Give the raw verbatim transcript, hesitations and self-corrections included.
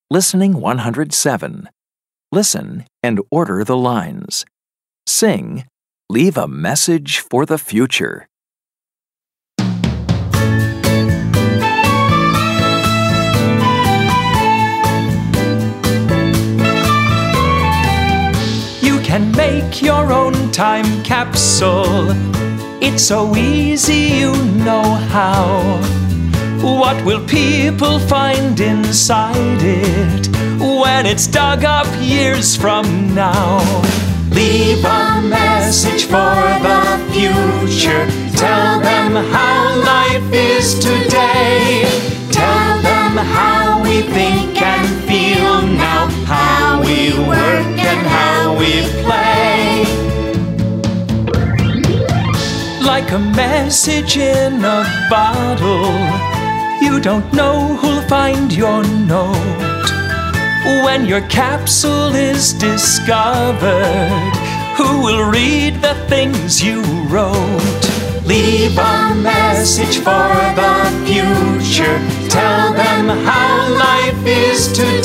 Listening one hundred seven. Listen and order the lines. Sing, leave a message for the future. You can make your own time capsule. It's so easy, you know how. What will people find inside it when it's dug up years from now? Leave a message for the future. Tell them how life is today. Tell them how we think and feel now, how we work and how we play. Like a message in a bottle, you don't know who'll find your note. When your capsule is discovered, who will read the things you wrote? Leave a message for the future. Tell them how life is today.